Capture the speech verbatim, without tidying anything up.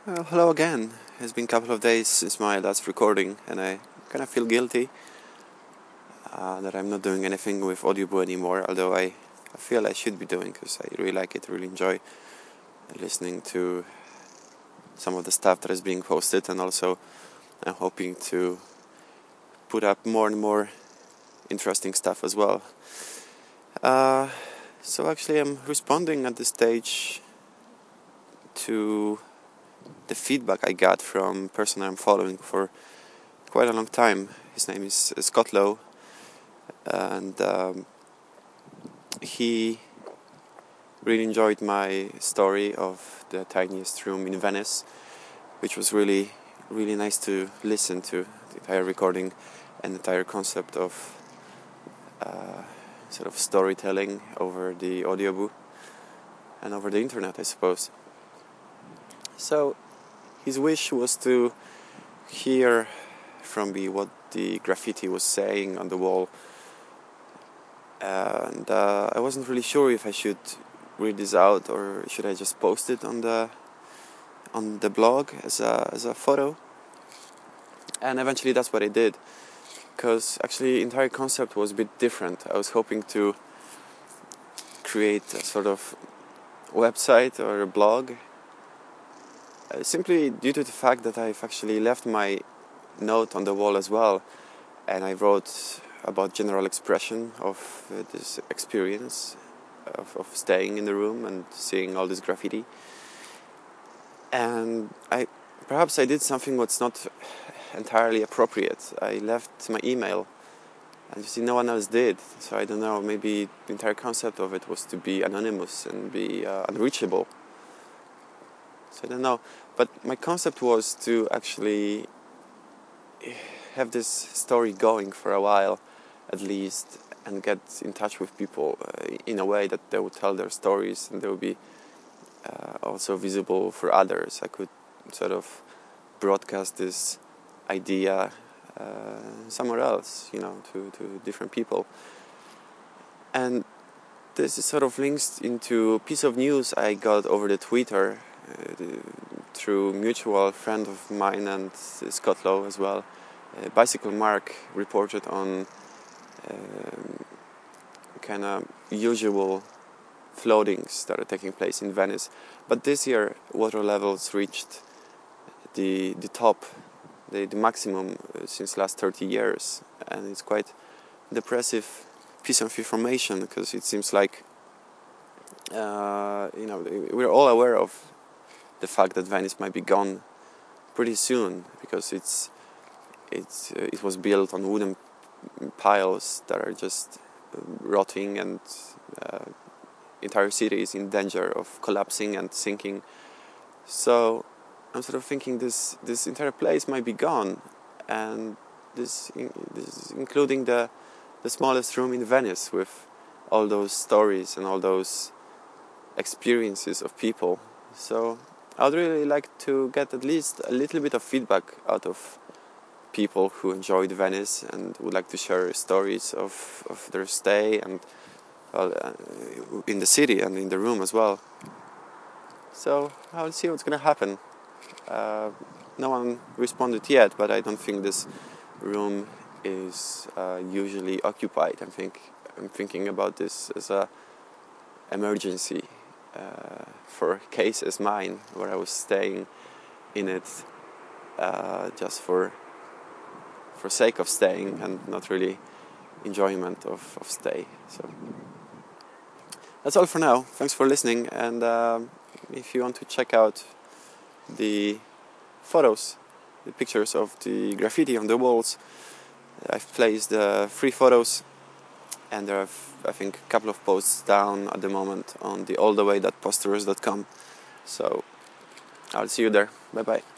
Well, hello again. It's been a couple of days since my last recording, and I kind of feel guilty uh, that I'm not doing anything with Audioboo anymore, although I, I feel I should be doing, because I really like it, really enjoy listening to some of the stuff that is being posted, and also I'm hoping to put up more and more interesting stuff as well. Uh, so actually I'm responding at this stage to the feedback I got from a person I'm following for quite a long time. His name is Scott Lowe, and um, he really enjoyed my story of the tiniest room in Venice, which was really, really nice to listen to, the entire recording and the entire concept of uh, sort of storytelling over the Audioboo and over the internet, I suppose. So his wish was to hear from me what the graffiti was saying on the wall, and uh, I wasn't really sure if I should read this out or should I just post it on the on the blog as a as a photo. And eventually that's what I did, because actually the entire concept was a bit different. I was hoping to create a sort of website or a blog, uh, simply due to the fact that I've actually left my note on the wall as well, and I wrote about general expression of uh, this experience of, of staying in the room and seeing all this graffiti. And I perhaps I did something what's not entirely appropriate. I left my email, and you see no one else did, so I don't know, maybe the entire concept of it was to be anonymous and be uh, unreachable. So I don't know, but my concept was to actually have this story going for a while at least, and get in touch with people uh, in a way that they would tell their stories and they would be uh, also visible for others. I could sort of broadcast this idea uh, somewhere else, you know, to, to different people. And this is sort of links into a piece of news I got over the Twitter uh, the, through a mutual friend of mine and uh, Scott Lowe as well. Uh, Bicycle Mark reported on um, kind of usual floatings that are taking place in Venice, but this year water levels reached the the top, the, the maximum uh, since last thirty years, and it's quite depressive piece of information, because it seems like uh, you know we're all aware of the fact that Venice might be gone pretty soon, because it's it's uh, it was built on wooden piles that are just uh, rotting, and uh, entire city is in danger of collapsing and sinking. So I'm sort of thinking this this entire place might be gone, and this, in, this including the the smallest room in Venice with all those stories and all those experiences of people. So I'd really like to get at least a little bit of feedback out of people who enjoyed Venice and would like to share stories of, of their stay and well, uh, in the city and in the room as well. So I'll see what's going to happen. Uh, no one responded yet, but I don't think this room is uh, usually occupied. I think I'm thinking about this as a emergency uh, for a case as mine, where I was staying in it uh, just for for sake of staying and not really enjoyment of, of stay. So that's all for now. Thanks for listening, and um, if you want to check out the photos, the pictures of the graffiti on the walls, I've placed uh, three photos, and there are, I think, a couple of posts down at the moment on the all the way dot posterous dot com. So I'll see you there. Bye bye.